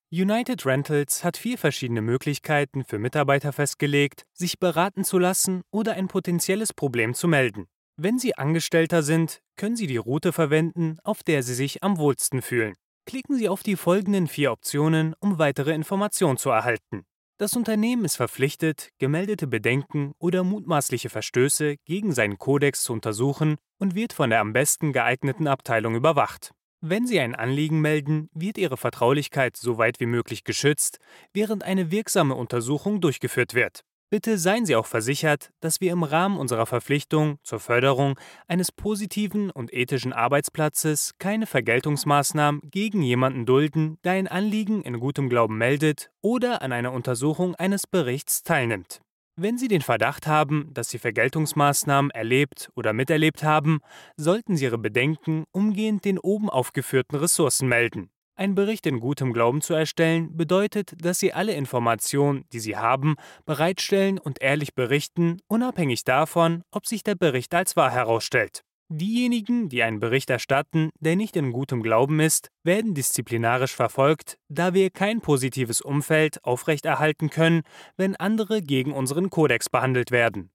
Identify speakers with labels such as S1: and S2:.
S1: United Rentals hat 4 verschiedene Möglichkeiten für Mitarbeiter festgelegt, sich beraten zu lassen oder ein potenzielles Problem zu melden. Wenn Sie Angestellter sind, können Sie die Route verwenden, auf der Sie sich am wohlsten fühlen. Klicken Sie auf die folgenden 4 Optionen, um weitere Informationen zu erhalten. Das Unternehmen ist verpflichtet, gemeldete Bedenken oder mutmaßliche Verstöße gegen seinen Kodex zu untersuchen und wird von der am besten geeigneten Abteilung überwacht. Wenn Sie ein Anliegen melden, wird Ihre Vertraulichkeit so weit wie möglich geschützt, während eine wirksame Untersuchung durchgeführt wird. Bitte seien Sie auch versichert, dass wir im Rahmen unserer Verpflichtung zur Förderung eines positiven und ethischen Arbeitsplatzes keine Vergeltungsmaßnahmen gegen jemanden dulden, der ein Anliegen in gutem Glauben meldet oder an einer Untersuchung eines Berichts teilnimmt. Wenn Sie den Verdacht haben, dass Sie Vergeltungsmaßnahmen erlebt oder miterlebt haben, sollten Sie Ihre Bedenken umgehend den oben aufgeführten Ressourcen melden. Ein Bericht in gutem Glauben zu erstellen, bedeutet, dass Sie alle Informationen, die Sie haben, bereitstellen und ehrlich berichten, unabhängig davon, ob sich der Bericht als wahr herausstellt. Diejenigen, die einen Bericht erstatten, der nicht in gutem Glauben ist, werden disziplinarisch verfolgt, da wir kein positives Umfeld aufrechterhalten können, wenn andere gegen unseren Kodex behandelt werden.